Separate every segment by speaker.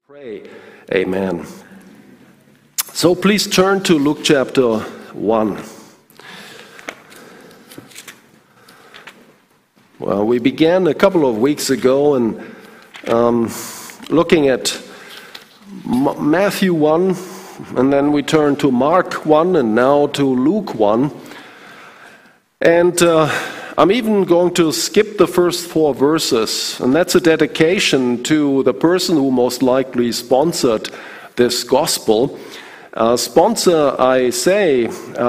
Speaker 1: Pray. Amen. So please turn to Luke chapter 1. Well, we began a couple of weeks ago and looking at Matthew 1, and then we turned to Mark 1, and now to Luke 1. And I'm even going to skip the first 4 verses, and that's a dedication to the person who most likely sponsored this gospel. Sponsor, I say,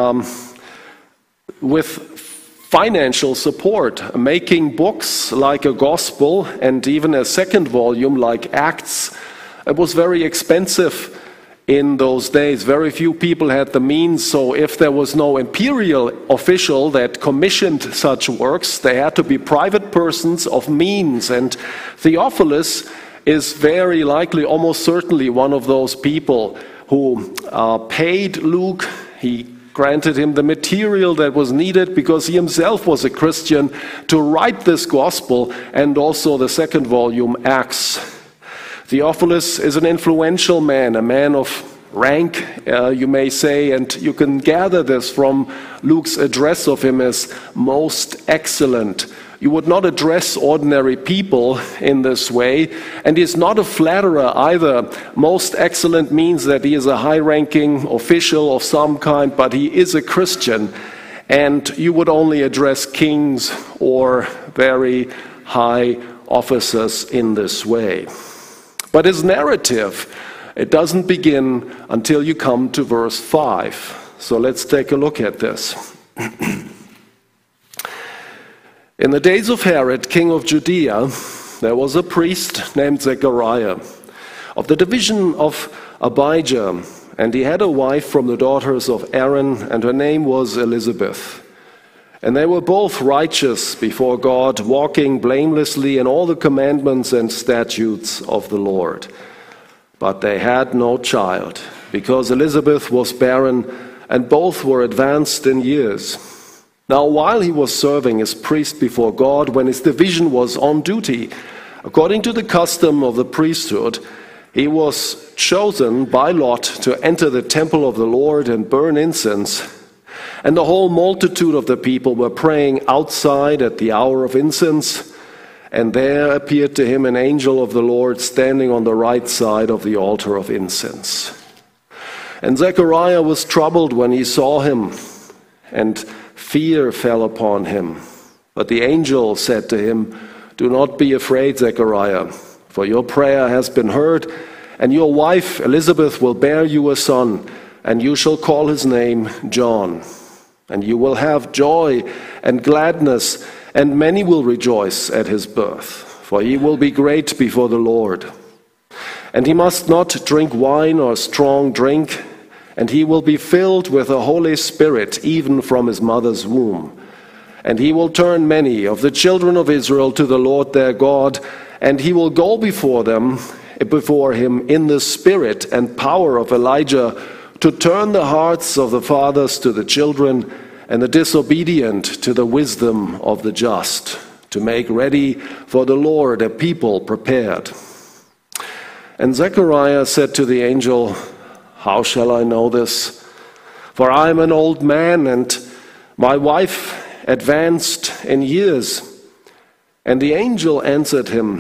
Speaker 1: with financial support, making books like a gospel and even a second volume like Acts. It was very expensive in those days. Very few people had the means, so if there was no imperial official that commissioned such works, they had to be private persons of means. And Theophilus is very likely, almost certainly, one of those people who paid Luke. He granted him the material that was needed because he himself was a Christian to write this gospel and also the second volume, Acts. Theophilus is an influential man, a man of rank, you may say, and you can gather this from Luke's address of him as most excellent. You would not address ordinary people in this way, and he's not a flatterer either. Most excellent means that he is a high-ranking official of some kind, but he is a Christian, and you would only address kings or very high officers in this way. But his narrative, it doesn't begin until you come to verse 5. So let's take a look at this. In the days of Herod, king of Judea, there was a priest named Zechariah of the division of Abijah, and he had a wife from the daughters of Aaron, and her name was Elizabeth. And they were both righteous before God, walking blamelessly in all the commandments and statutes of the Lord. But they had no child, because Elizabeth was barren, and both were advanced in years. Now, while he was serving as priest before God, when his division was on duty, according to the custom of the priesthood, he was chosen by lot to enter the temple of the Lord and burn incense. And the whole multitude of the people were praying outside at the hour of incense, and there appeared to him an angel of the Lord standing on the right side of the altar of incense. And Zechariah was troubled when he saw him, and fear fell upon him. But the angel said to him, "Do not be afraid, Zechariah, for your prayer has been heard, and your wife Elizabeth will bear you a son, and you shall call his name John. And you will have joy and gladness, and many will rejoice at his birth, for he will be great before the Lord. And he must not drink wine or strong drink, and he will be filled with the Holy Spirit even from his mother's womb. And he will turn many of the children of Israel to the Lord their God, and he will go before him in the spirit and power of Elijah, to turn the hearts of the fathers to the children, and the disobedient to the wisdom of the just, to make ready for the Lord a people prepared." And Zechariah said to the angel, "How shall I know this? For I am an old man, and my wife advanced in years." And the angel answered him,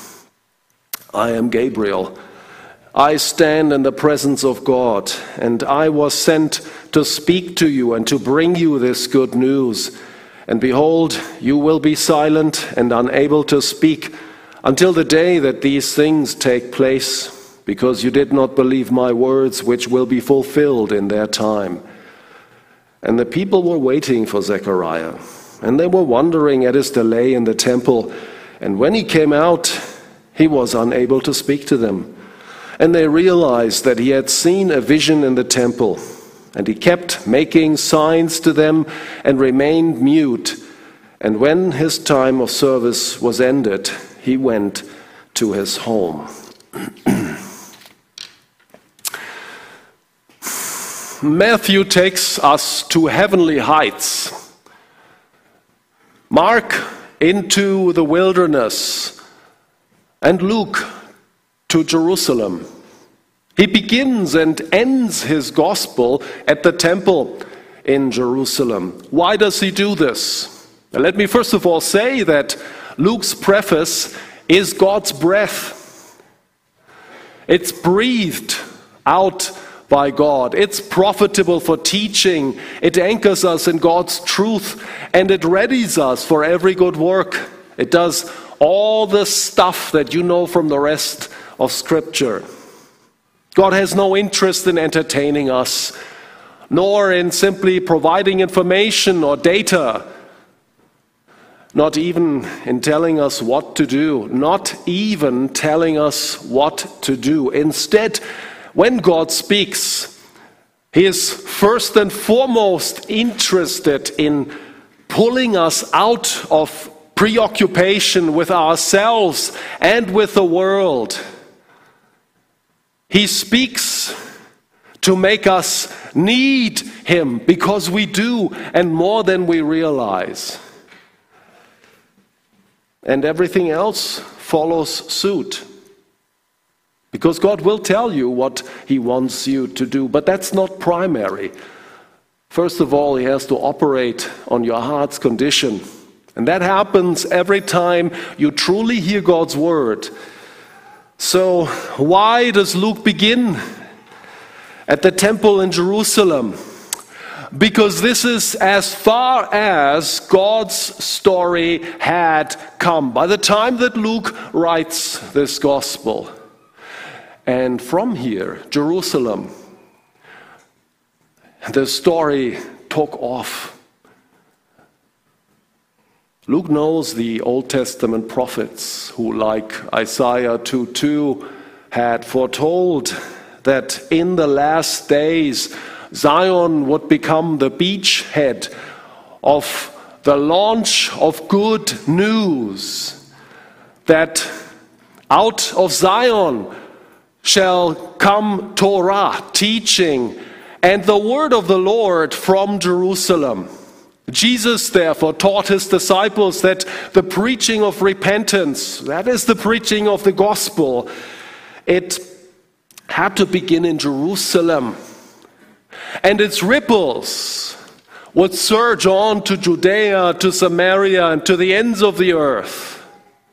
Speaker 1: "I am Gabriel. I stand in the presence of God, and I was sent to speak to you and to bring you this good news. And behold, you will be silent and unable to speak until the day that these things take place, because you did not believe my words, which will be fulfilled in their time." And the people were waiting for Zechariah, and they were wondering at his delay in the temple. And when he came out, he was unable to speak to them. And they realized that he had seen a vision in the temple. And he kept making signs to them and remained mute. And when his time of service was ended, he went to his home. Matthew takes us to heavenly heights. Mark into the wilderness. And Luke to Jerusalem. He begins and ends his gospel at the temple in Jerusalem. Why does he do this? Let me first of all say that Luke's preface is God's breath. It's breathed out by God. It's profitable for teaching. It anchors us in God's truth, and it readies us for every good work. It does all the stuff that you know from the rest of Scripture. God has no interest in entertaining us, nor in simply providing information or data, not even in telling us what to do, not even telling us what to do. Instead, when God speaks, He is first and foremost interested in pulling us out of preoccupation with ourselves and with the world. He speaks to make us need Him, because we do, and more than we realize. And everything else follows suit. Because God will tell you what He wants you to do, but that's not primary. First of all, He has to operate on your heart's condition. And that happens every time you truly hear God's word. So why does Luke begin at the temple in Jerusalem? Because this is as far as God's story had come by the time that Luke writes this gospel. And from here, Jerusalem, the story took off. Luke knows the Old Testament prophets who, like Isaiah 2:2, had foretold that in the last days Zion would become the beachhead of the launch of good news, that out of Zion shall come Torah, teaching, and the word of the Lord from Jerusalem. Jesus, therefore, taught his disciples that the preaching of repentance, that is the preaching of the gospel, it had to begin in Jerusalem. And its ripples would surge on to Judea, to Samaria, and to the ends of the earth.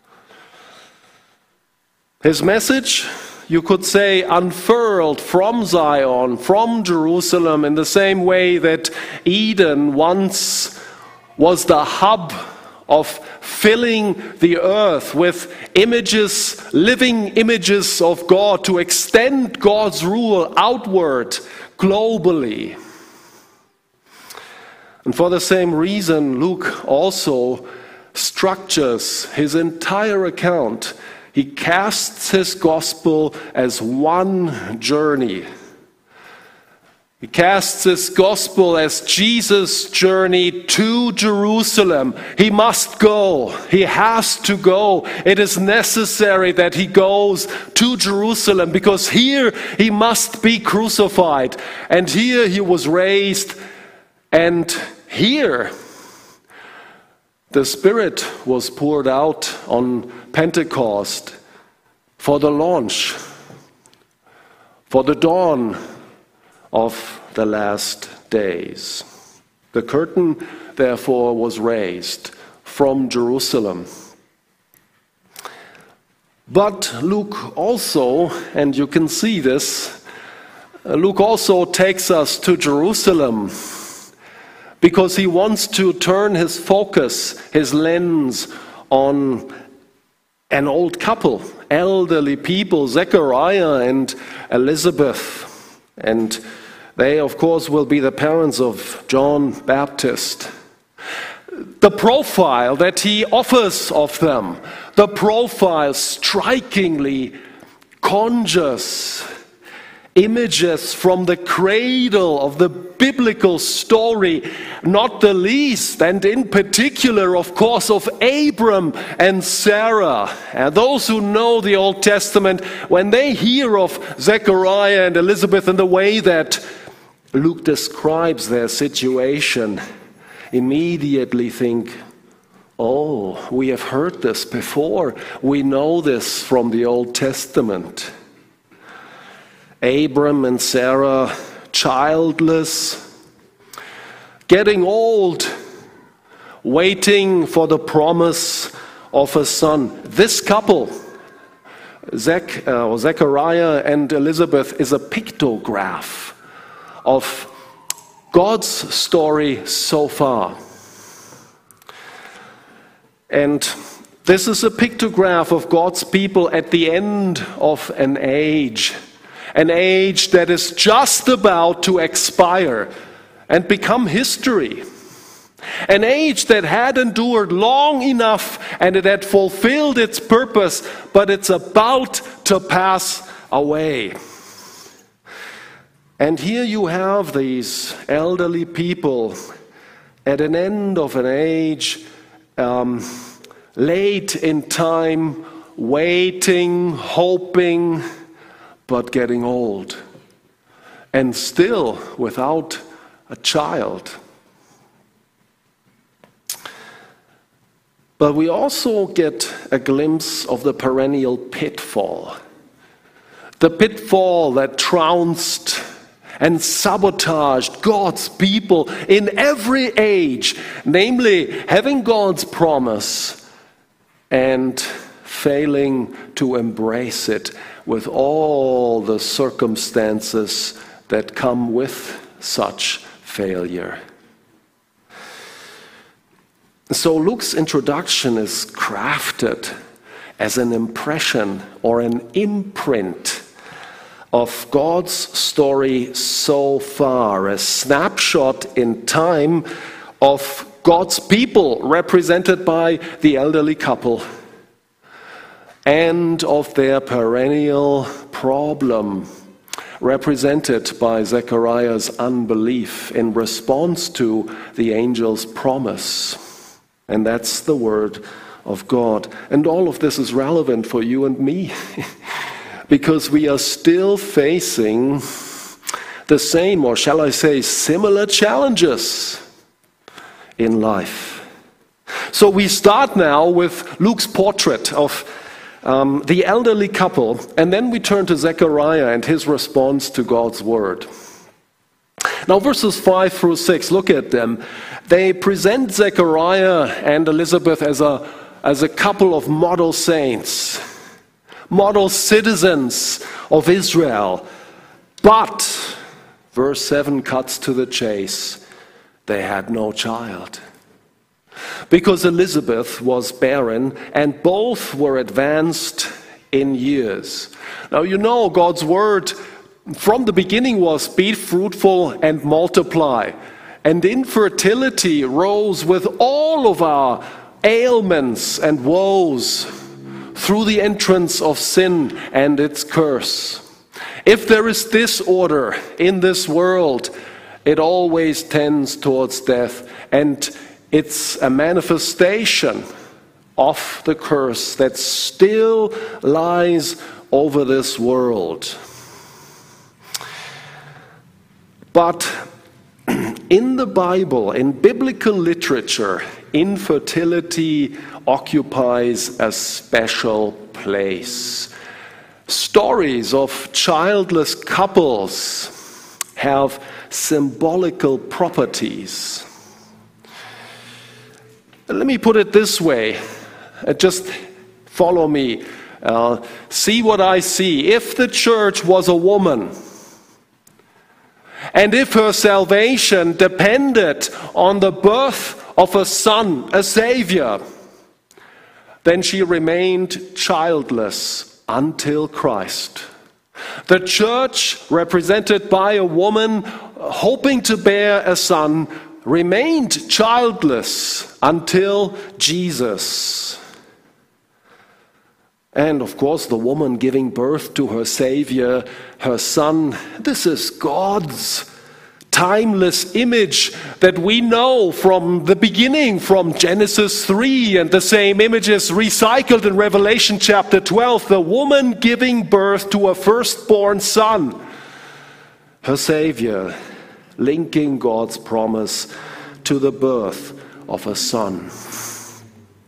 Speaker 1: His message, you could say, unfurled from Zion, from Jerusalem, in the same way that Eden once was the hub of filling the earth with images, living images of God, to extend God's rule outward, globally. And for the same reason, Luke also structures his entire account. He casts his gospel as one journey. He casts his gospel as Jesus' journey to Jerusalem. He must go. He has to go. It is necessary that he goes to Jerusalem, because here he must be crucified. And here he was raised. And here the Spirit was poured out on Pentecost for the launch, for the dawn of the last days. The curtain, therefore, was raised from Jerusalem. But Luke also, and you can see this, Luke also takes us to Jerusalem, because he wants to turn his focus, his lens, on an old couple, elderly people, Zechariah and Elizabeth. And they, of course, will be the parents of John Baptist. The profile that he offers of them, the profile strikingly conjures images from the cradle of the biblical story, not the least, and in particular, of course, of Abram and Sarah. And those who know the Old Testament, when they hear of Zechariah and Elizabeth and the way that Luke describes their situation, immediately think, Oh, we have heard this before. We know this from the Old Testament. Abram and Sarah, childless, getting old, waiting for the promise of a son. This couple, Zechariah and Elizabeth, is a pictograph of God's story so far. And this is a pictograph of God's people at the end of an age that is just about to expire and become history. An age that had endured long enough and it had fulfilled its purpose, but it's about to pass away. And here you have these elderly people at an end of an age, late in time, waiting, hoping, but getting old, and still without a child. But we also get a glimpse of the perennial pitfall. The pitfall that trounced and sabotaged God's people in every age, namely having God's promise and failing to embrace it with all the circumstances that come with such failure. So Luke's introduction is crafted as an impression or an imprint of God's story so far, a snapshot in time of God's people represented by the elderly couple and of their perennial problem represented by Zechariah's unbelief in response to the angel's promise. And that's the word of God. And all of this is relevant for you and me because we are still facing the same, or shall I say, similar challenges in life. So we start now with Luke's portrait of the elderly couple, and then we turn to Zechariah and his response to God's word. Now verses 5 through 6, look at them. They present Zechariah and Elizabeth as a couple of model saints, model citizens of Israel. But, verse 7 cuts to the chase, they had no child. Because Elizabeth was barren and both were advanced in years. Now you know God's word from the beginning was be fruitful and multiply. And infertility rose with all of our ailments and woes through the entrance of sin and its curse. If there is disorder in this world, it always tends towards death, and it's a manifestation of the curse that still lies over this world. But in the Bible, in biblical literature, infertility occupies a special place. Stories of childless couples have symbolical properties. Let me put it this way. Just follow me. See what I see. If the church was a woman, and if her salvation depended on the birth of a son, a savior, then she remained childless until Christ. The church, represented by a woman hoping to bear a son, remained childless until Jesus. And of course, the woman giving birth to her Savior, her Son, this is God's timeless image that we know from the beginning, from Genesis 3, and the same image is recycled in Revelation chapter 12, the woman giving birth to a firstborn son, her Savior, linking God's promise to the birth of a son.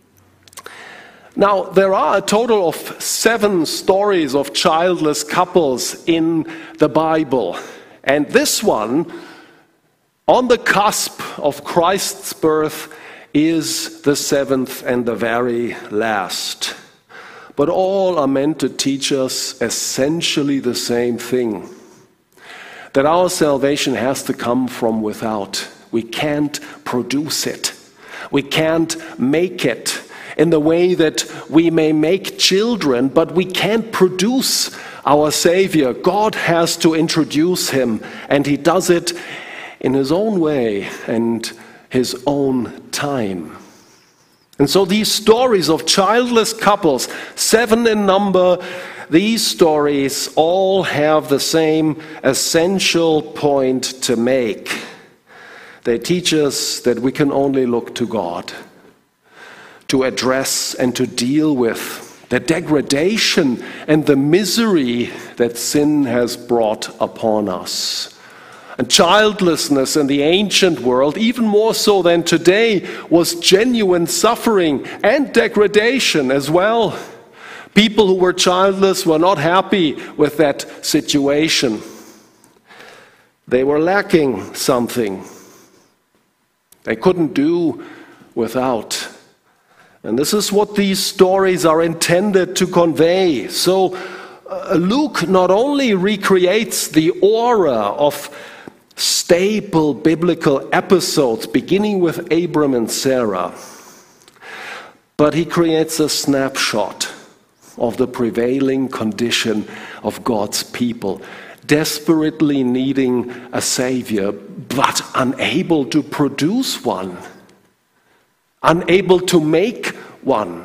Speaker 1: Now, there are a total of 7 stories of childless couples in the Bible. And this one, on the cusp of Christ's birth, is the 7th and the very last. But all are meant to teach us essentially the same thing. That our salvation has to come from without. We can't produce it. We can't make it in the way that we may make children, but we can't produce our Savior. God has to introduce him, and he does it in his own way and his own time. And so these stories of childless couples, 7 in number, these stories all have the same essential point to make. They teach us that we can only look to God to address and to deal with the degradation and the misery that sin has brought upon us. And childlessness in the ancient world, even more so than today, was genuine suffering and degradation as well. People who were childless were not happy with that situation. They were lacking something. They couldn't do without. And this is what these stories are intended to convey. So Luke not only recreates the aura of staple biblical episodes beginning with Abram and Sarah, but he creates a snapshot of the prevailing condition of God's people, desperately needing a Savior, but unable to produce one, unable to make one.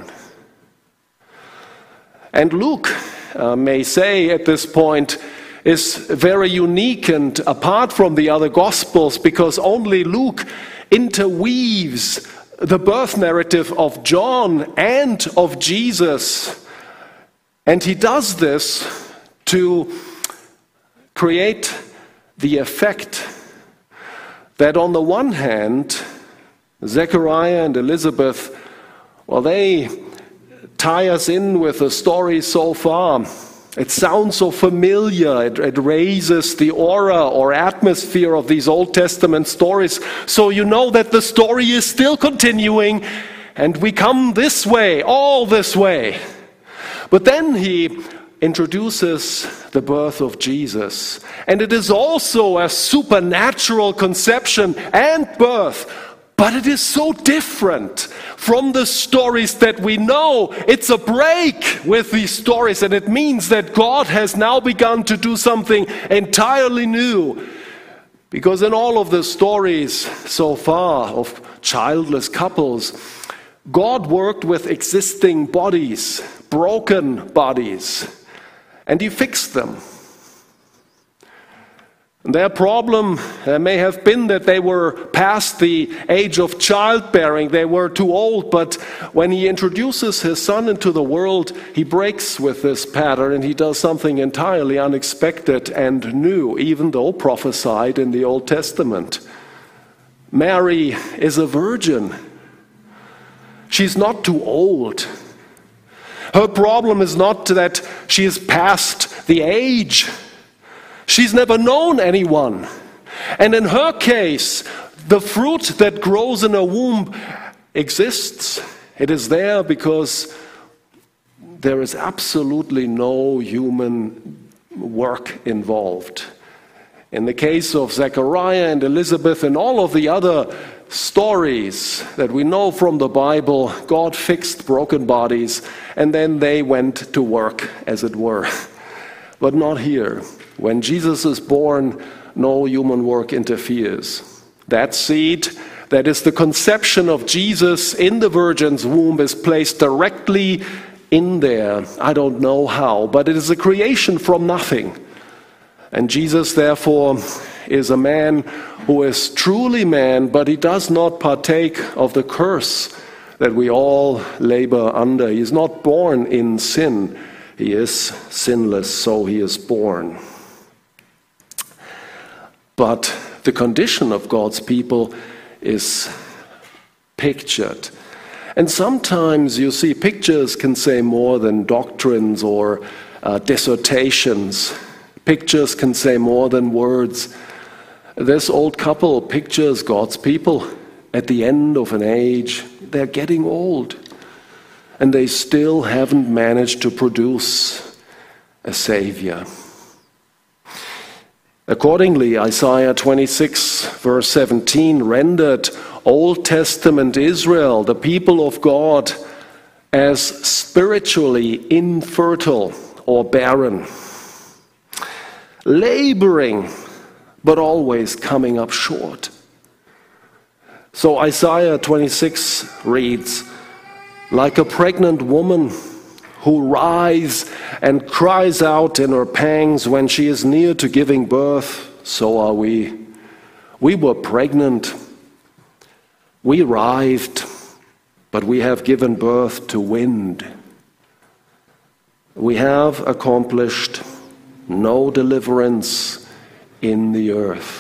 Speaker 1: And Luke may say at this point is very unique and apart from the other Gospels, because only Luke interweaves the birth narrative of John and of Jesus. And he does this to create the effect that on the one hand, Zechariah and Elizabeth, well, they tie us in with the story so far. It sounds so familiar. It raises the aura or atmosphere of these Old Testament stories. So you know that the story is still continuing, and we come this way, all this way. But then he introduces the birth of Jesus. And it is also a supernatural conception and birth. But it is so different from the stories that we know. It's a break with these stories, and it means that God has now begun to do something entirely new. Because in all of the stories so far of childless couples, God worked with existing bodies, broken bodies, and he fixed them. Their problem may have been that they were past the age of childbearing. They were too old, but when he introduces his son into the world, he breaks with this pattern and he does something entirely unexpected and new, even though prophesied in the Old Testament. Mary is a virgin. She's not too old. Her problem is not that she is past the age. She's never known anyone. And in her case, the fruit that grows in her womb exists. It is there because there is absolutely no human work involved. In the case of Zechariah and Elizabeth and all of the other stories that we know from the Bible, God fixed broken bodies and then they went to work, as it were. But not here. When Jesus is born, no human work interferes. That seed, that is the conception of Jesus in the Virgin's womb, is placed directly in there. I don't know how, but it is a creation from nothing. And Jesus, therefore, is a man who is truly man, but he does not partake of the curse that we all labor under. He is not born in sin. He is sinless, so he is born. But the condition of God's people is pictured. And sometimes you see pictures can say more than doctrines or dissertations. Pictures can say more than words. This old couple pictures God's people at the end of an age. They're getting old, and they still haven't managed to produce a Savior. Accordingly, Isaiah 26, verse 17, rendered Old Testament Israel, the people of God, as spiritually infertile or barren, laboring, but always coming up short. So Isaiah 26 reads, like a pregnant woman who writhes and cries out in her pangs when she is near to giving birth, so are we. We were pregnant. We writhed, but we have given birth to wind. We have accomplished no deliverance in the earth.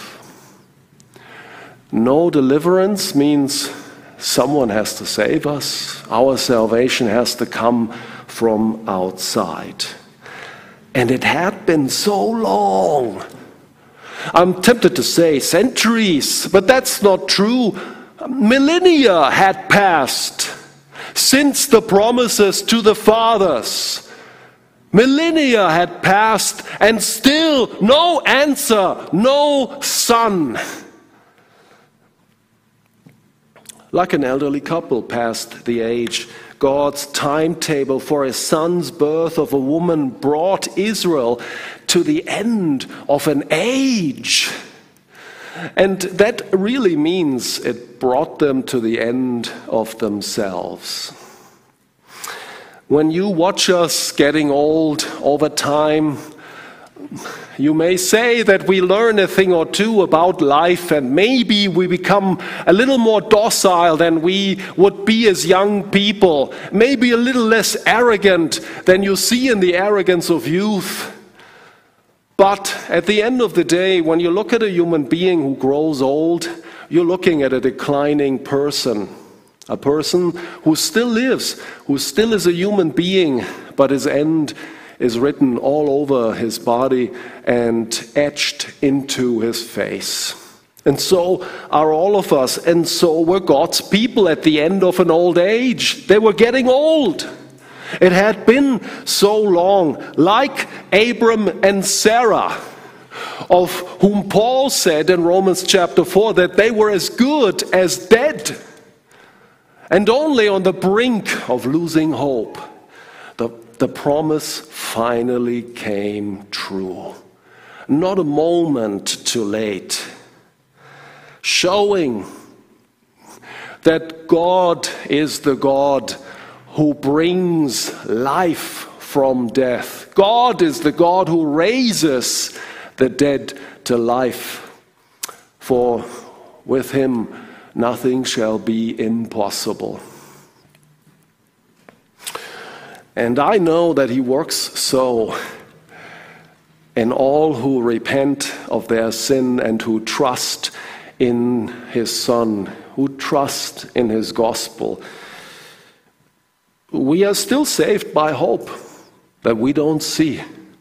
Speaker 1: No deliverance means someone has to save us. Our salvation has to come from outside. And it had been so long. I'm tempted to say centuries, but that's not true. Millennia had passed since the promises to the fathers. Millennia had passed, and still no answer, no son. Like an elderly couple past the age, God's timetable for a son's birth of a woman brought Israel to the end of an age. And that really means it brought them to the end of themselves. When you watch us getting old over time, you may say that we learn a thing or two about life, and maybe we become a little more docile than we would be as young people, maybe a little less arrogant than you see in the arrogance of youth. But at the end of the day, when you look at a human being who grows old, you're looking at a declining person. A person who still lives, who still is a human being, but his end is written all over his body and etched into his face. And so are all of us, and so were God's people at the end of an old age. They were getting old. It had been so long, like Abram and Sarah, of whom Paul said in Romans chapter 4 that they were as good as dead, and only on the brink of losing hope. The promise finally came true. Not a moment too late. Showing that God is the God who brings life from death. God is the God who raises the dead to life. For with him nothing shall be impossible. And I know that he works so in all who repent of their sin and who trust in his Son, who trust in his gospel. We are still saved by hope that we don't see.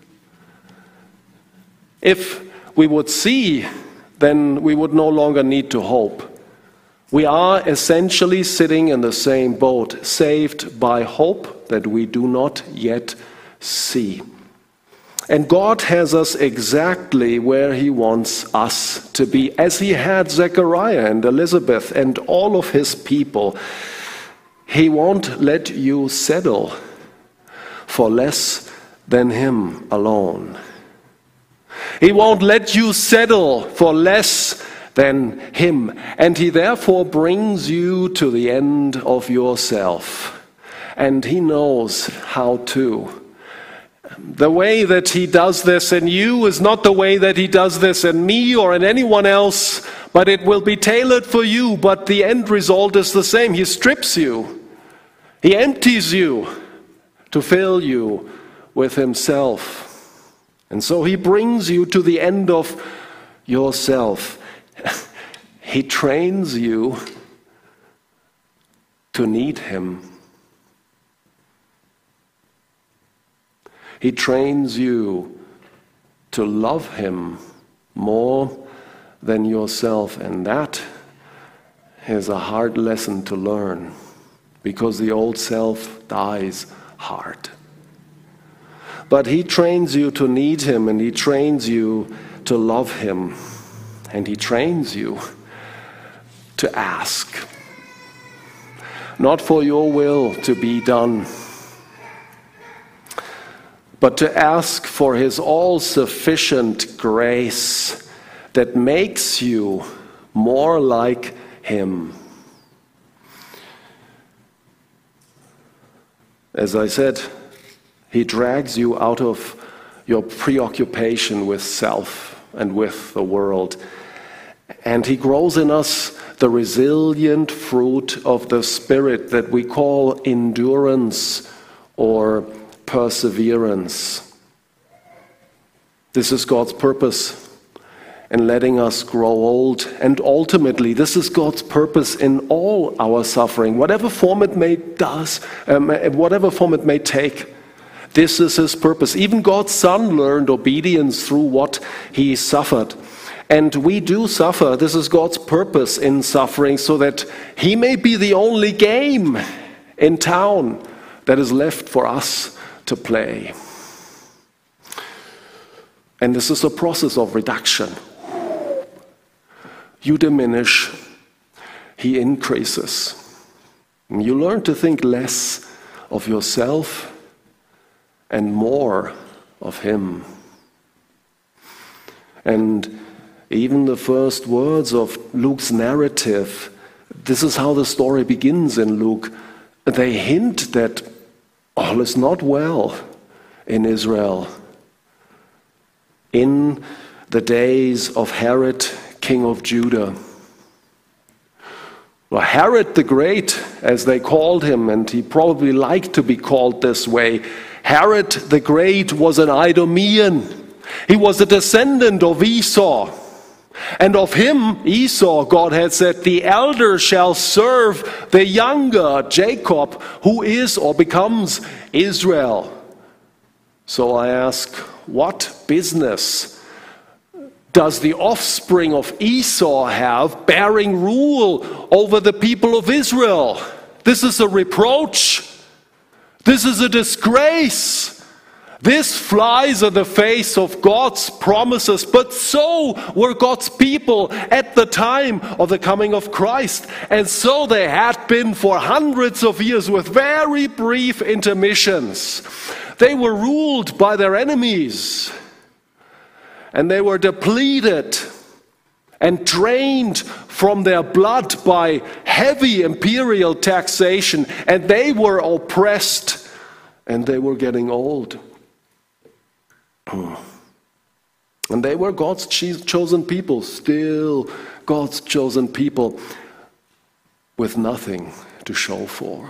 Speaker 1: If we would see, then we would no longer need to hope. We are essentially sitting in the same boat, saved by hope that we do not yet see. And God has us exactly where he wants us to be, as he had Zechariah and Elizabeth and all of his people. He won't let you settle for less than him alone. He won't let you settle for less than him. And he therefore brings you to the end of yourself. And he knows how to. The way that he does this in you is not the way that he does this in me or in anyone else, but it will be tailored for you, but the end result is the same. He strips you. He empties you to fill you with himself. And so he brings you to the end of yourself. He trains you to need him. He trains you to love him more than yourself, and that is a hard lesson to learn, because the old self dies hard. But he trains you to need him, and he trains you to love him, and he trains you to ask. Not for your will to be done, but to ask for his all-sufficient grace that makes you more like him. As I said, he drags you out of your preoccupation with self and with the world. And he grows in us the resilient fruit of the Spirit that we call endurance or perseverance. This is God's purpose in letting us grow old, and ultimately this is God's purpose in all our suffering, whatever form it may take. This is his purpose. Even God's Son learned obedience through what he suffered. And we do suffer. This is God's purpose in suffering, so that he may be the only game in town that is left for us to play. And this is a process of reduction. You diminish, he increases. And you learn to think less of yourself and more of him. And even the first words of Luke's narrative, this is how the story begins in Luke. They hint that all is not well in Israel. In the days of Herod, king of Judah. Well, Herod the Great, as they called him, and he probably liked to be called this way, Herod the Great was an Idumean. He was a descendant of Esau. And of him, Esau, God had said, the elder shall serve the younger, Jacob, who is or becomes Israel. So I ask, what business does the offspring of Esau have bearing rule over the people of Israel? This is a reproach. This is a disgrace. This flies in the face of God's promises, but so were God's people at the time of the coming of Christ. And so they had been for hundreds of years with very brief intermissions. They were ruled by their enemies, and they were depleted and drained from their blood by heavy imperial taxation, and they were oppressed, and they were getting old. And they were God's chosen people, still God's chosen people, with nothing to show for.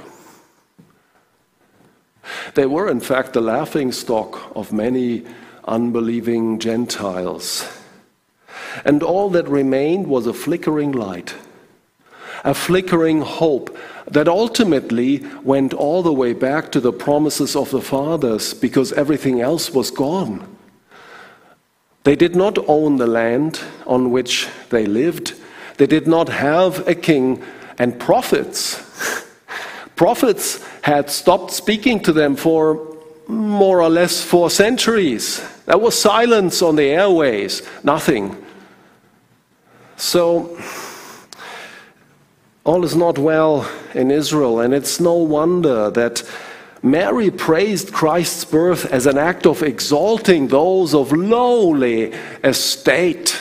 Speaker 1: They were, in fact, the laughingstock of many unbelieving Gentiles. And all that remained was a flickering light, a flickering hope that ultimately went all the way back to the promises of the fathers, because everything else was gone. They did not own the land on which they lived. They did not have a king, and prophets had stopped speaking to them for more or less 4 centuries. There was silence on the airways, nothing. So all is not well in Israel, and it's no wonder that Mary praised Christ's birth as an act of exalting those of lowly estate.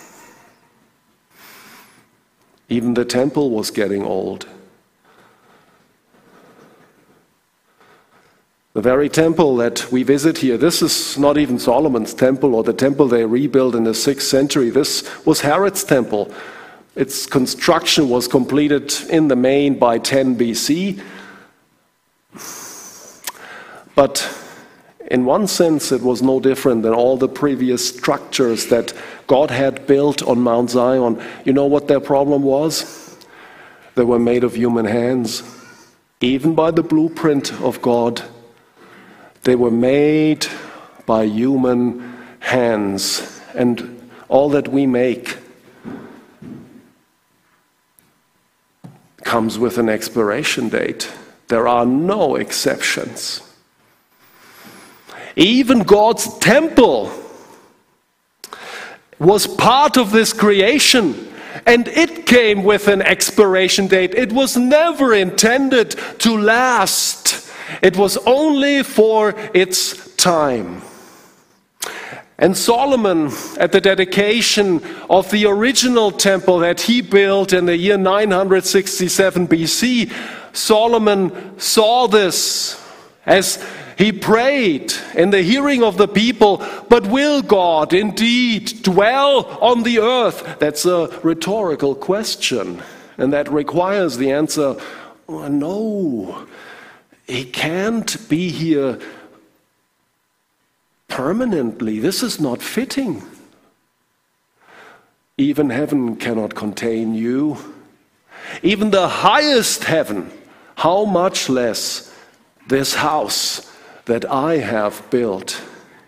Speaker 1: Even the temple was getting old. The very temple that we visit here, this is not even Solomon's temple or the temple they rebuilt in the 6th century. This was Herod's temple. Its construction was completed in the main by 10 BC. But in one sense, it was no different than all the previous structures that God had built on Mount Zion. You know what their problem was? They were made of human hands. even by the blueprint of God. They were made by human hands, and all that we make comes with an expiration date. There are no exceptions. Even God's temple was part of this creation, and it came with an expiration date. It was never intended to last. It was only for its time. And Solomon, at the dedication of the original temple that he built in the year 967 BC, Solomon saw this as he prayed in the hearing of the people, but will God indeed dwell on the earth? That's a rhetorical question, and that requires the answer, no, he can't be here permanently. This is not fitting. Even heaven cannot contain you. Even the highest heaven, how much less this house that I have built.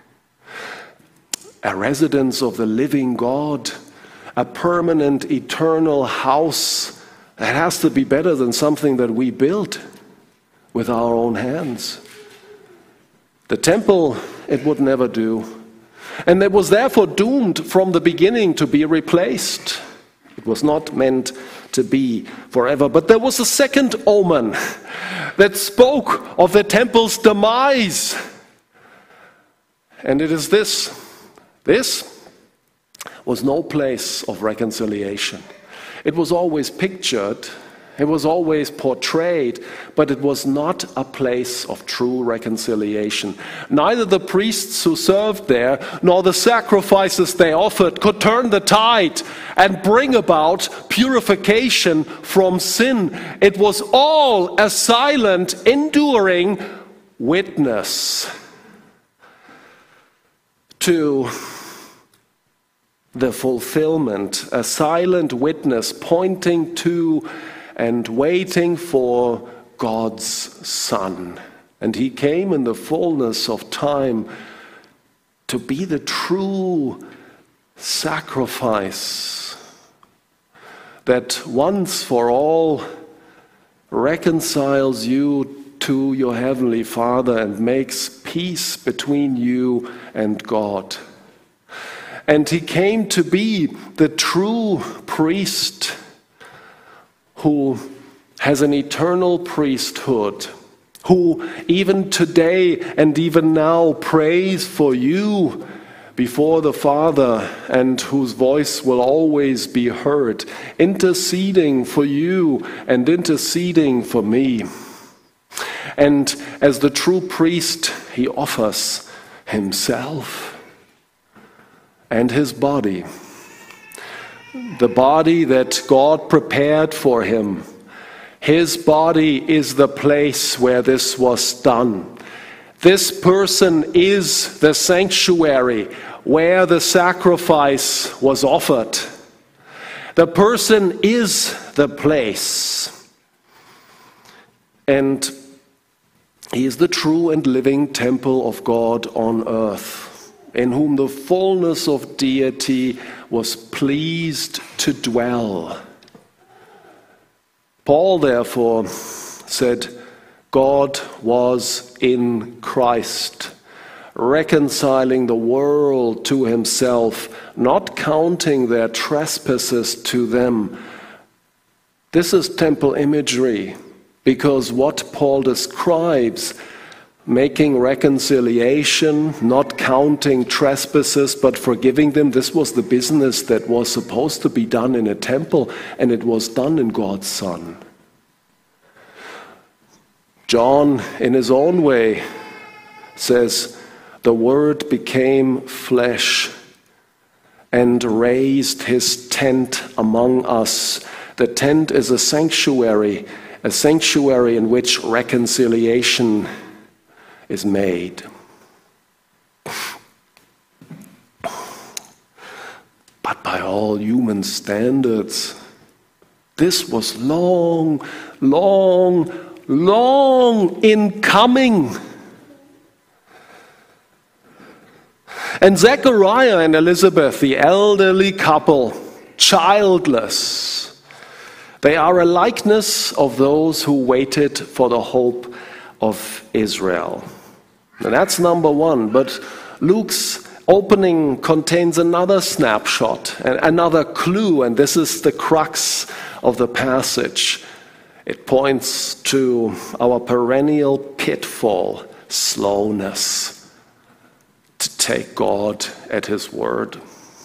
Speaker 1: A residence of the living God, a permanent, eternal house that has to be better than something that we built with our own hands. The temple, it would never do. And it was therefore doomed from the beginning to be replaced. It was not meant to be forever. But there was a second omen that spoke of the temple's demise. And it is this. This was no place of reconciliation. It was always pictured, it was always portrayed, but it was not a place of true reconciliation. Neither the priests who served there, nor the sacrifices they offered could turn the tide and bring about purification from sin. It was all a silent, enduring witness to the fulfillment, a silent witness pointing to and waiting for God's Son. And he came in the fullness of time to be the true sacrifice that once for all reconciles you to your heavenly Father and makes peace between you and God. And he came to be the true priest who has an eternal priesthood, who even today and even now prays for you before the Father, and whose voice will always be heard, interceding for you and interceding for me. And as the true priest, he offers himself and his body, the body that God prepared for him. His body is the place where this was done. This person is the sanctuary where the sacrifice was offered. The person is the place. And he is the true and living temple of God on earth, in whom the fullness of deity was pleased to dwell. Paul, therefore, said, God was in Christ, reconciling the world to himself, not counting their trespasses to them. This is temple imagery, because what Paul describes, making reconciliation, not counting trespasses, but forgiving them, this was the business that was supposed to be done in a temple, and it was done in God's Son. John, in his own way, says, the Word became flesh and raised his tent among us. The tent is a sanctuary in which reconciliation is made. But by all human standards, this was long long in coming. And Zechariah and Elizabeth, the elderly couple, childless, they are a likeness of those who waited for the hope of Israel. And that's number one. But Luke's opening contains another snapshot, and another clue, and this is the crux of the passage. It points to our perennial pitfall, slowness, to take God at His word.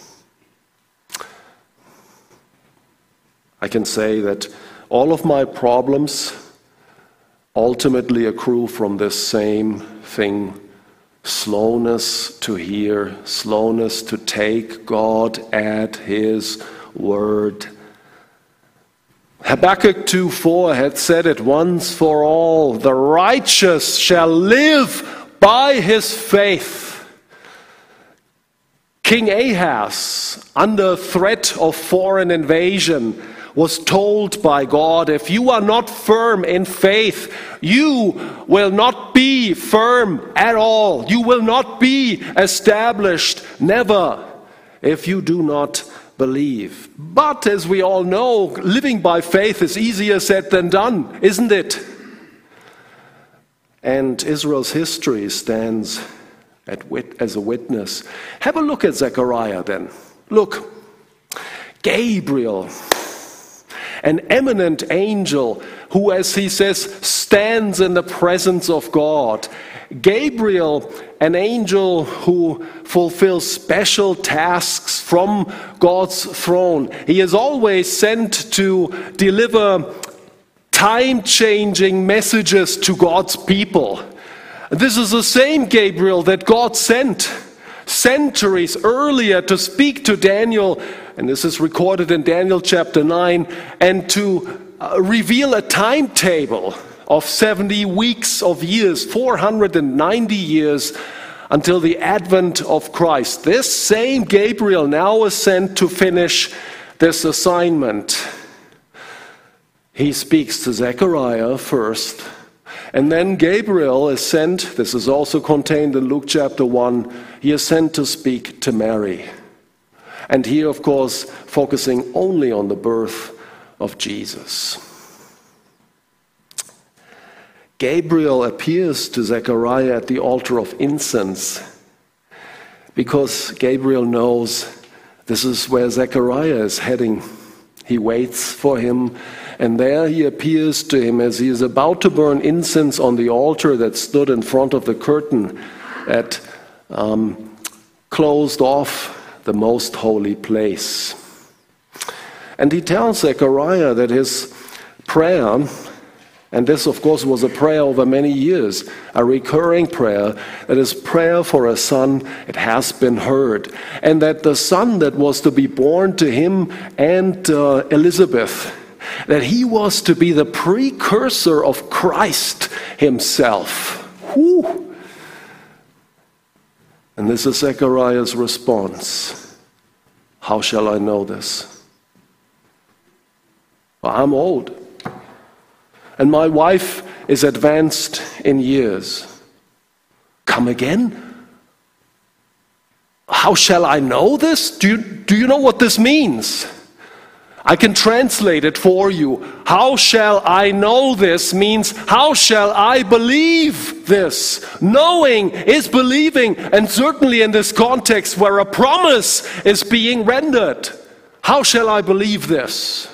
Speaker 1: I can say that all of my problems ultimately accrue from this same thing: slowness to hear, slowness to take God at His word. Habakkuk 2:4 had said it once for all: the righteous shall live by his faith. King Ahaz, under threat of foreign invasion, was told by God, if you are not firm in faith, you will not be firm at all. You will not be established, never, if you do not believe. But as we all know, living by faith is easier said than done, isn't it? And Israel's history stands as a witness. Have a look at Zechariah then. Look, Gabriel, an eminent angel who, as he says, stands in the presence of God. Gabriel, an angel who fulfills special tasks from God's throne. He is always sent to deliver time-changing messages to God's people. This is the same Gabriel that God sent centuries earlier to speak to Daniel, and this is recorded in Daniel chapter 9, and to reveal a timetable of 70 weeks of years, 490 years, until the advent of Christ. This same Gabriel now is sent to finish this assignment. He speaks to Zechariah first, and then Gabriel is sent, this is also contained in Luke chapter 1, he is sent to speak to Mary. And here, of course, focusing only on the birth of Jesus. Gabriel appears to Zechariah at the altar of incense because Gabriel knows this is where Zechariah is heading. He waits for him, and there he appears to him as he is about to burn incense on the altar that stood in front of the curtain that closed off the most holy place. And he tells Zechariah that his prayer, and this of course was a prayer over many years, a recurring prayer, that his prayer for a son, it has been heard. And that the son that was to be born to him and Elizabeth, that he was to be the precursor of Christ himself. Whew. And this is Zechariah's response. How shall I know this? Well, I'm old, and my wife is advanced in years. Come again? How shall I know this? Do you know what this means? I can translate it for you. How shall I know this means, how shall I believe this? Knowing is believing, and certainly in this context where a promise is being rendered. How shall I believe this?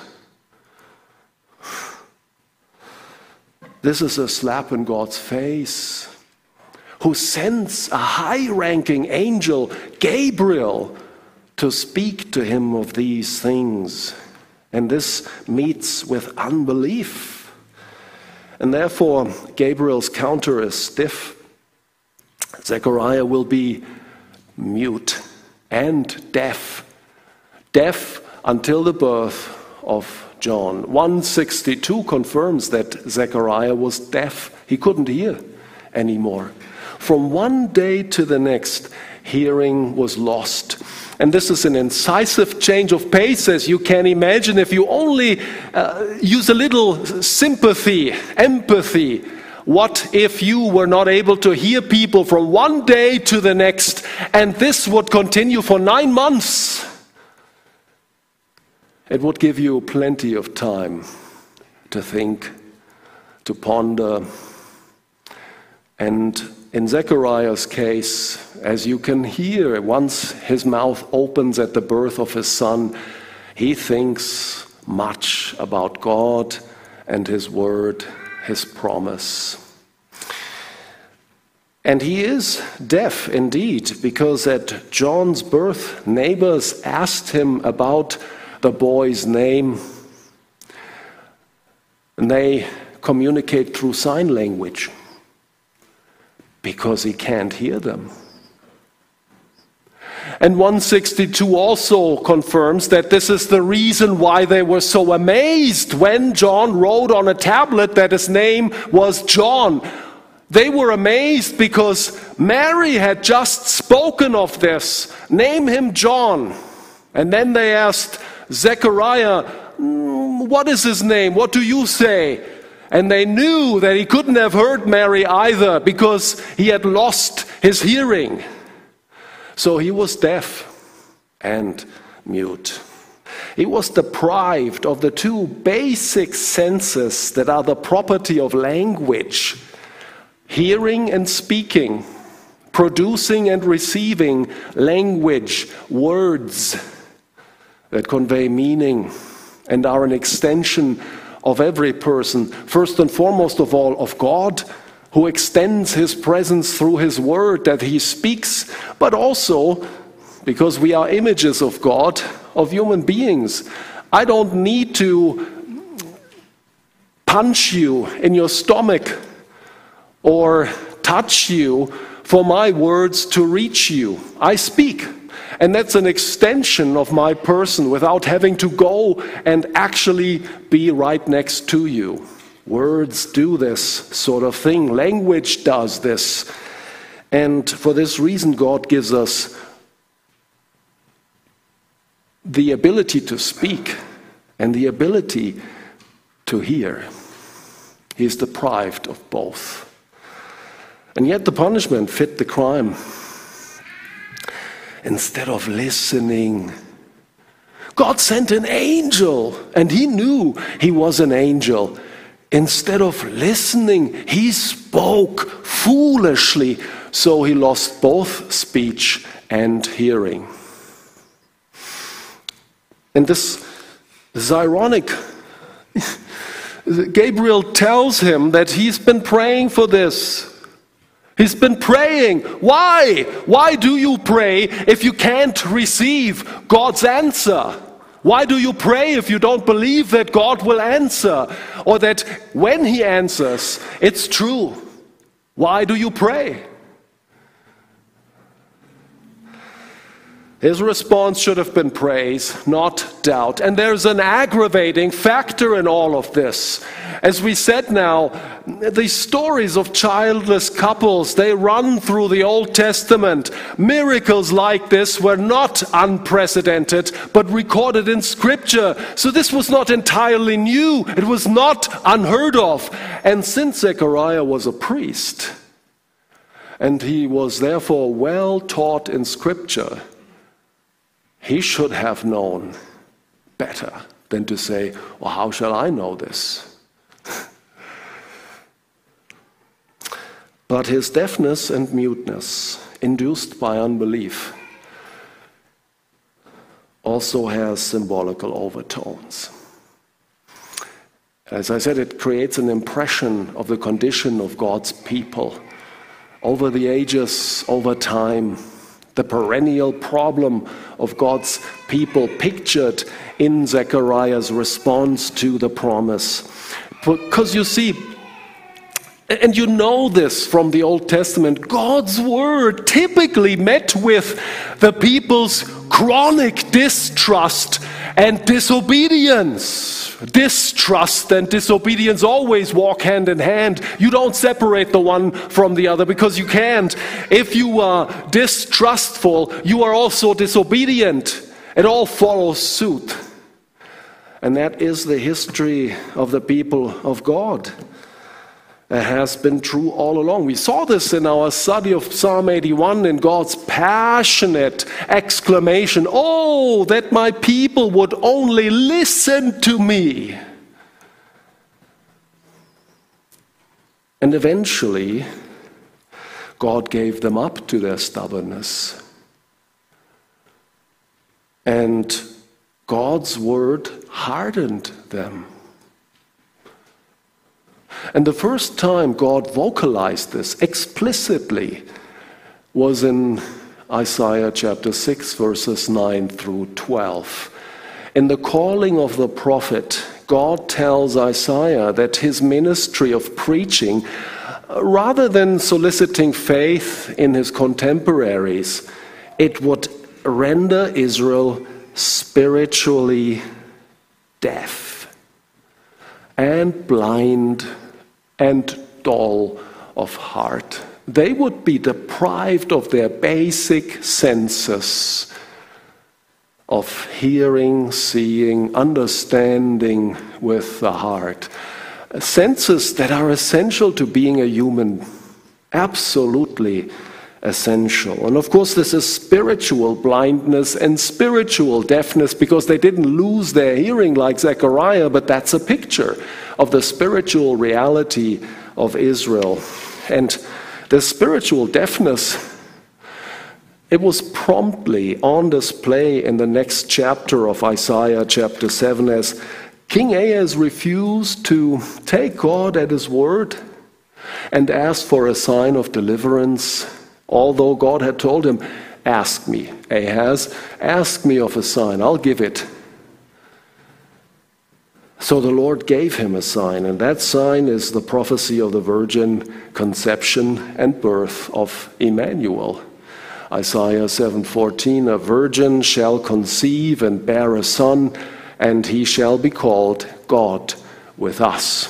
Speaker 1: This is a slap in God's face, who sends a high-ranking angel, Gabriel, to speak to him of these things. And this meets with unbelief. And therefore, Gabriel's counter is stiff. Zechariah will be mute and deaf. Deaf until the birth of John. 162 confirms that Zechariah was deaf. He couldn't hear anymore. From one day to the next, hearing was lost. And this is an incisive change of pace, as you can imagine, if you only use a little sympathy, empathy. What if you were not able to hear people from one day to the next, and this would continue for 9 months? It would give you plenty of time to think, to ponder. And in Zechariah's case, as you can hear, once his mouth opens at the birth of his son, he thinks much about God and his word, his promise. And he is deaf indeed, because at John's birth, neighbors asked him about the boy's name. And they communicate through sign language, because he can't hear them. And 162 also confirms that this is the reason why they were so amazed when John wrote on a tablet that his name was John. They were amazed because Mary had just spoken of this. Name him John. And then they asked Zechariah, what is his name? What do you say? And they knew that he couldn't have heard Mary either, because he had lost his hearing. So he was deaf and mute. He was deprived of the two basic senses that are the property of language: hearing and speaking, producing and receiving language, words that convey meaning and are an extension of every person, first and foremost of all of God, who extends his presence through his word that he speaks, but also, because we are images of God, of human beings. I don't need to punch you in your stomach or touch you for my words to reach you. I speak. And that's an extension of my person without having to go and actually be right next to you. Words do this sort of thing. Language does this. And for this reason, God gives us the ability to speak and the ability to hear. He is deprived of both. And yet the punishment fit the crime. Instead of listening, God sent an angel, and he knew he was an angel. Instead of listening, he spoke foolishly, so he lost both speech and hearing. And this is ironic. Gabriel tells him that he's been praying for this. He's been praying. Why? Why do you pray if you can't receive God's answer? Why do you pray if you don't believe that God will answer, or that when he answers, it's true? Why do you pray? His response should have been praise, not doubt. And there's an aggravating factor in all of this. As we said now, these stories of childless couples, they run through the Old Testament. Miracles like this were not unprecedented, but recorded in Scripture. So this was not entirely new. It was not unheard of. And since Zechariah was a priest, and he was therefore well taught in Scripture, he should have known better than to say, well, how shall I know this? But his deafness and muteness, induced by unbelief, also has symbolical overtones. As I said, it creates an impression of the condition of God's people over the ages, over time. The perennial problem of God's people pictured in Zechariah's response to the promise. Because you see, and you know this from the Old Testament, God's word typically met with the people's chronic distrust and disobedience. Distrust and disobedience always walk hand in hand. You don't separate the one from the other because you can't. If you are distrustful, you are also disobedient. It all follows suit. And that is the history of the people of God. It has been true all along. We saw this in our study of Psalm 81 in God's passionate exclamation, "Oh, that my people would only listen to me." And eventually, God gave them up to their stubbornness. And God's word hardened them. And the first time God vocalized this explicitly was in Isaiah chapter 6, verses 9 through 12. In the calling of the prophet, God tells Isaiah that his ministry of preaching, rather than soliciting faith in his contemporaries, it would render Israel spiritually deaf and blind and dull of heart. They would be deprived of their basic senses of hearing, seeing, understanding with the heart. Senses that are essential to being a human. Absolutely essential. And of course this is spiritual blindness and spiritual deafness, because they didn't lose their hearing like Zechariah, but that's a picture of the spiritual reality of Israel. And the spiritual deafness, it was promptly on display in the next chapter of Isaiah chapter 7 as King Ahaz refused to take God at his word and asked for a sign of deliverance, although God had told him, "Ask me, Ahaz, ask me of a sign, I'll give it." So the Lord gave him a sign, and that sign is the prophecy of the virgin conception and birth of Emmanuel. Isaiah 7:14, "A virgin shall conceive and bear a son, and he shall be called God with us."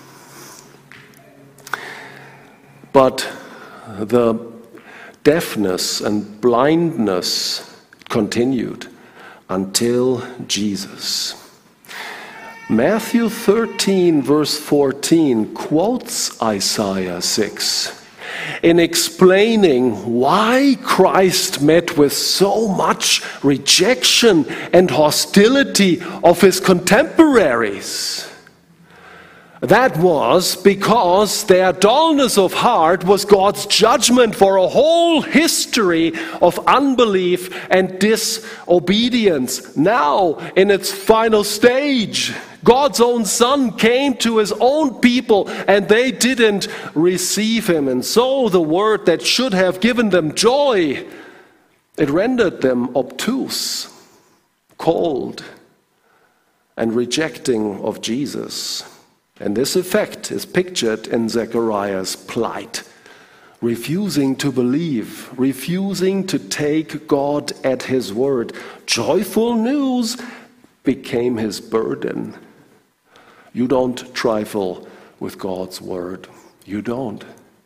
Speaker 1: But the deafness and blindness continued until Jesus. Matthew 13, verse 14, quotes Isaiah 6 in explaining why Christ met with so much rejection and hostility of his contemporaries. That was because their dullness of heart was God's judgment for a whole history of unbelief and disobedience. Now, in its final stage, God's own Son came to his own people and they didn't receive him. And so the word that should have given them joy, it rendered them obtuse, cold, and rejecting of Jesus. And this effect is pictured in Zechariah's plight. Refusing to believe, refusing to take God at his word. Joyful news became his burden. You don't trifle with God's word. You don't.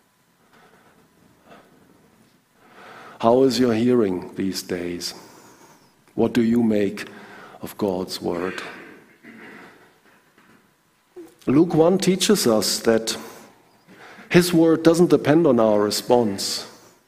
Speaker 1: How is your hearing these days? What do you make of God's word? Luke 1 teaches us that his word doesn't depend on our response.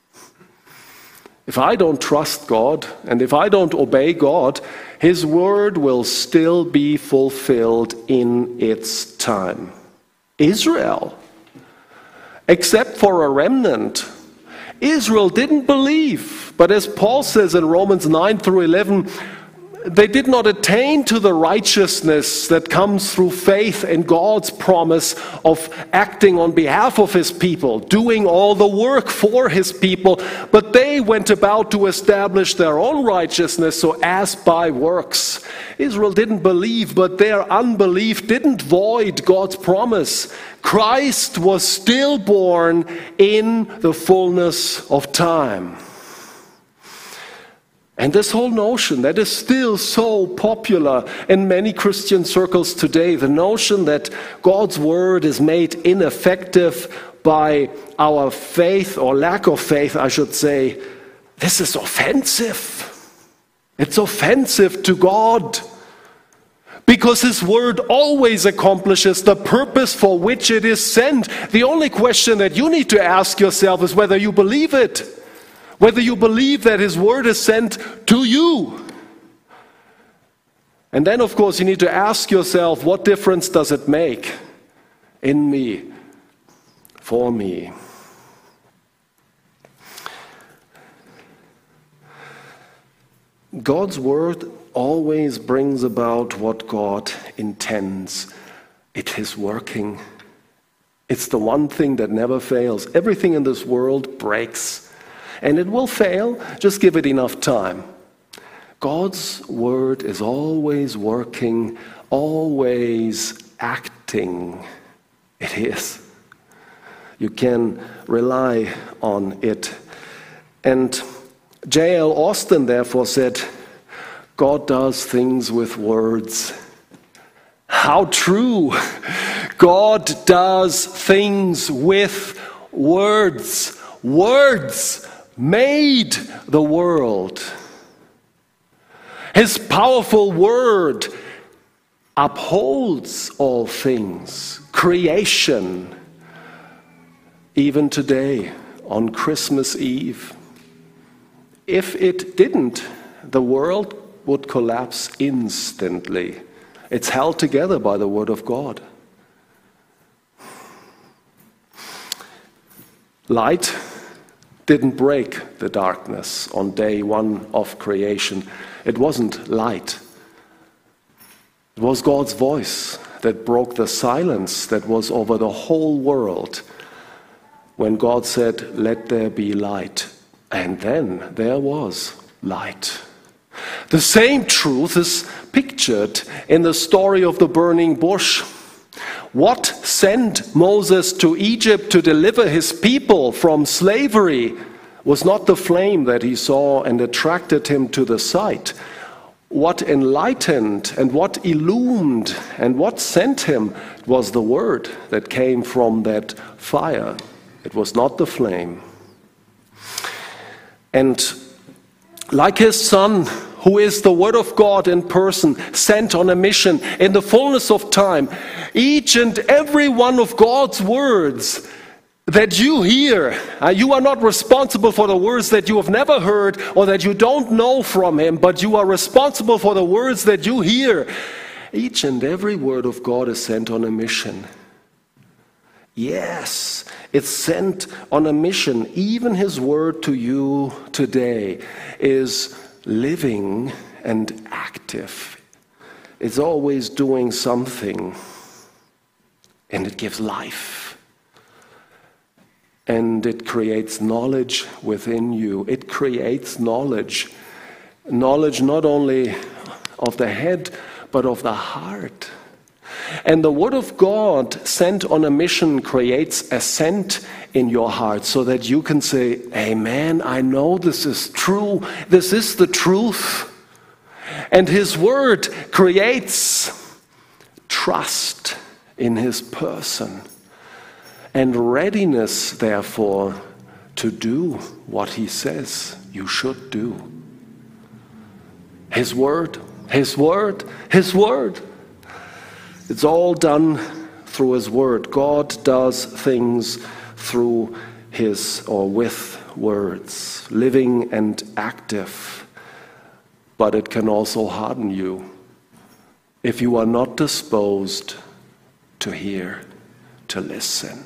Speaker 1: If I don't trust God and if I don't obey God, his word will still be fulfilled in its time. Israel, except for a remnant, Israel didn't believe. But as Paul says in Romans 9 through 11, they did not attain to the righteousness that comes through faith in God's promise of acting on behalf of his people, doing all the work for his people, but they went about to establish their own righteousness, so as by works. Israel didn't believe, but their unbelief didn't void God's promise. Christ was still born in the fullness of time. And this whole notion that is still so popular in many Christian circles today, the notion that God's word is made ineffective by our faith, or lack of faith, I should say, this is offensive. It's offensive to God. Because his word always accomplishes the purpose for which it is sent. The only question that you need to ask yourself is whether you believe it. Whether you believe that his word is sent to you. And then, of course, you need to ask yourself, what difference does it make in me, for me? God's word always brings about what God intends. It is working. It's the one thing that never fails. Everything in this world breaks. And it will fail, just give it enough time. God's word is always working, always acting. It is. You can rely on it. And J.L. Austin therefore said, God does things with words. How true! God does things with words. Words made the world. His powerful word upholds all things, creation, even today on Christmas Eve. If it didn't, the world would collapse instantly. It's held together by the word of God. Light didn't break the darkness on day one of creation. It wasn't light. It was God's voice that broke the silence that was over the whole world when God said, "Let there be light." And then there was light. The same truth is pictured in the story of the burning bush. What sent Moses to Egypt to deliver his people from slavery was not the flame that he saw and attracted him to the sight. What enlightened and what illumined and what sent him was the word that came from that fire. It was not the flame. And like his son, who is the Word of God in person, sent on a mission in the fullness of time, each and every one of God's words that you hear, you are not responsible for the words that you have never heard or that you don't know from him, but you are responsible for the words that you hear. Each and every word of God is sent on a mission. Yes, it's sent on a mission. Even his word to you today is living and active. It's always doing something, and it gives life. And it creates knowledge within you. It creates knowledge. Knowledge not only of the head, but of the heart. And the Word of God sent on a mission creates a scent in your heart so that you can say, "Amen, I know this is true. This is the truth." And his word creates trust in his person and readiness, therefore, to do what he says you should do. His word, his word, his word. It's all done through his word. God does things through his or with words, living and active. But it can also harden you if you are not disposed to hear, to listen.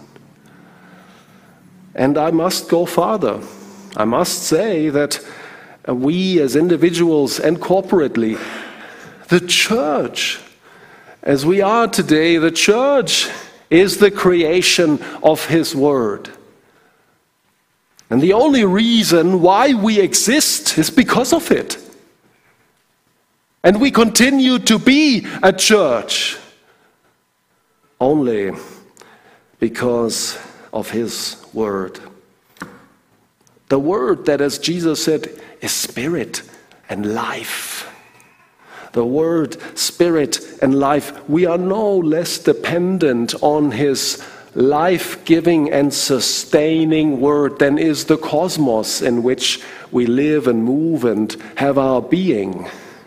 Speaker 1: And I must go farther. I must say that we as individuals and corporately, the church, as we are today, the church is the creation of his word. And the only reason why we exist is because of it. And we continue to be a church only because of his word. The word that, as Jesus said, is spirit and life. The Word, Spirit, and life. We are no less dependent on His life-giving and sustaining Word than is the cosmos in which we live and move and have our being.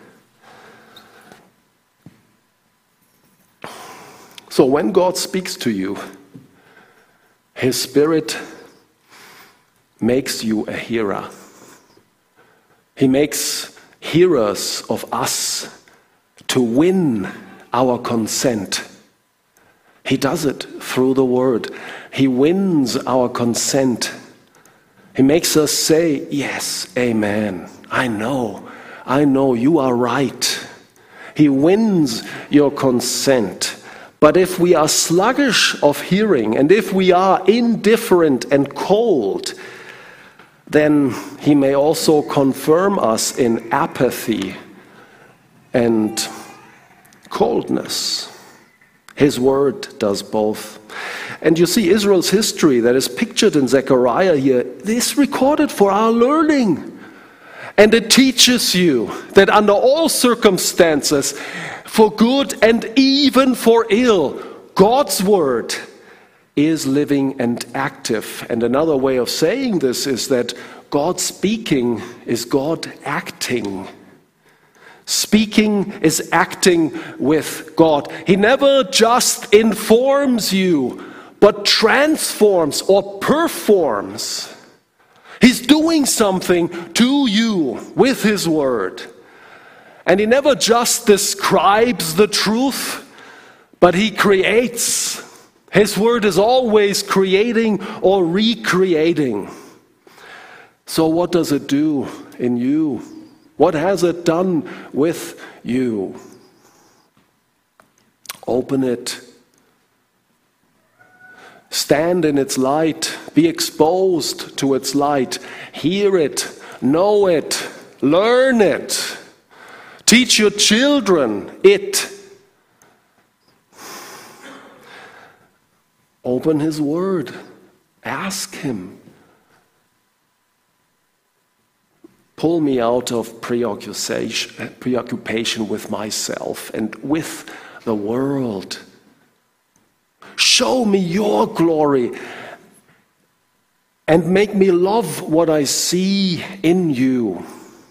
Speaker 1: So when God speaks to you, His Spirit makes you a hearer. He makes hearers of us to win our consent. He does it through the Word. He wins our consent. He makes us say, yes, amen. I know, you are right. He wins your consent. But if we are sluggish of hearing, and if we are indifferent and cold, then He may also confirm us in apathy and coldness. His Word does both. And you see, Israel's history that is pictured in Zechariah here is recorded for our learning. And it teaches you that under all circumstances, for good and even for ill, God's Word is living and active. And another way of saying this is that God speaking is God acting. Speaking is acting with God. He never just informs you, but transforms or performs. He's doing something to you with His Word. And He never just describes the truth, but He creates. His Word is always creating or recreating. So what does it do in you? What has it done with you? Open it. Stand in its light. Be exposed to its light. Hear it. Know it. Learn it. Teach your children it. Open His Word. Ask Him. Pull me out of preoccupation with myself and with the world. Show me your glory and make me love what I see in you.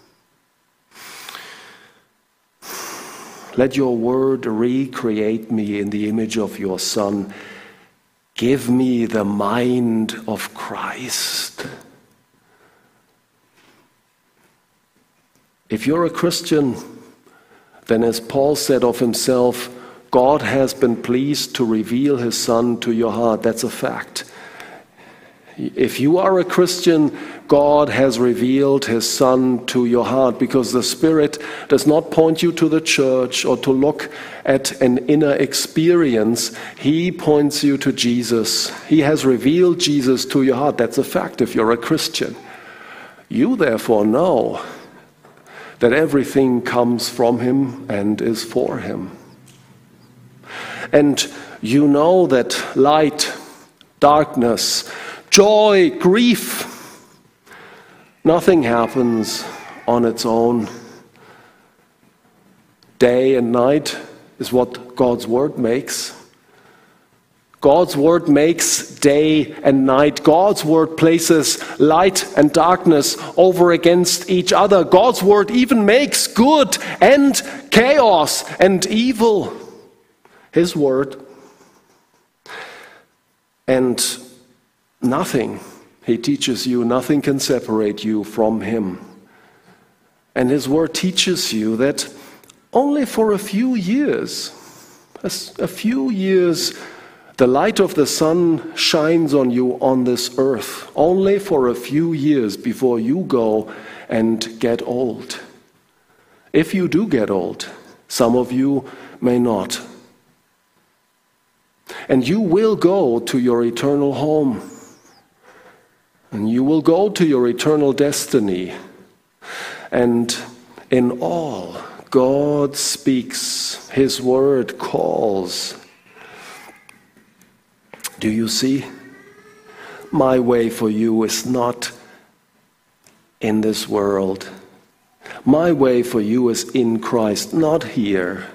Speaker 1: Let your Word recreate me in the image of your Son. Give me the mind of Christ. If you're a Christian, then as Paul said of himself, God has been pleased to reveal His Son to your heart. That's a fact. If you are a Christian, God has revealed His Son to your heart, because the Spirit does not point you to the church or to look at an inner experience. He points you to Jesus. He has revealed Jesus to your heart. That's a fact if you're a Christian. You therefore know that everything comes from Him and is for Him. And you know that light, darkness, joy, grief, nothing happens on its own. Day and night is what God's Word makes. God's Word makes day and night. God's Word places light and darkness over against each other. God's Word even makes good and chaos and evil. His Word. And nothing, He teaches you, nothing can separate you from Him. And His Word teaches you that only for a few years, the light of the sun shines on you on this earth, only for a few years before you go and get old. If you do get old, some of you may not. And you will go to your eternal home. And you will go to your eternal destiny. And in all, God speaks. His Word calls. Do you see? My way for you is not in this world. My way for you is in Christ, not here.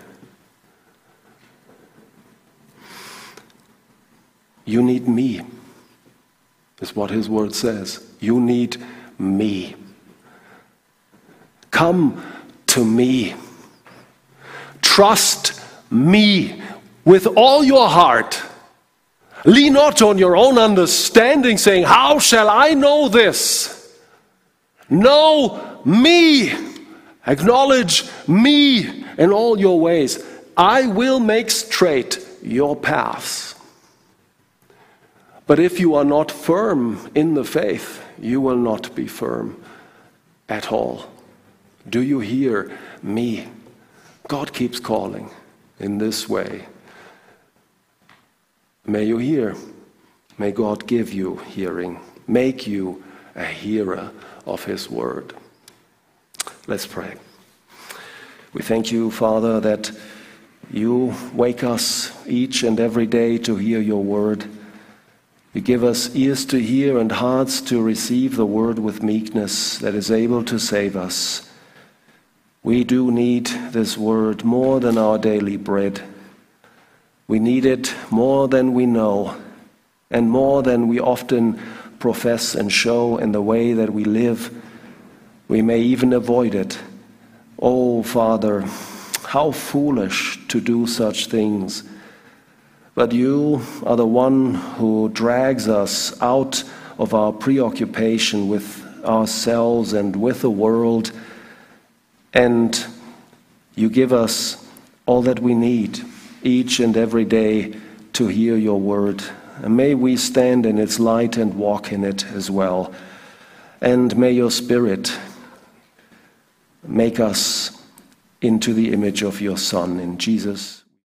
Speaker 1: You need me, is what his word says. You need me. Come to me. Trust me with all your heart. Lean not on your own understanding, saying, how shall I know this? Know me. Acknowledge me in all your ways. I will make straight your paths. But if you are not firm in the faith, you will not be firm at all. Do you hear me? God keeps calling in this way. May you hear. May God give you hearing. Make you a hearer of his word. Let's pray. We thank you, Father, that you wake us each and every day to hear your word. You give us ears to hear and hearts to receive the word with meekness that is able to save us. We do need this word more than our daily bread. We need it more than we know and more than we often profess and show in the way that we live. We may even avoid it. Oh, Father, how foolish to do such things. But you are the one who drags us out of our preoccupation with ourselves and with the world, and you give us all that we need each and every day to hear your word. And may we stand in its light and walk in it as well. And may your Spirit make us into the image of your Son, in Jesus.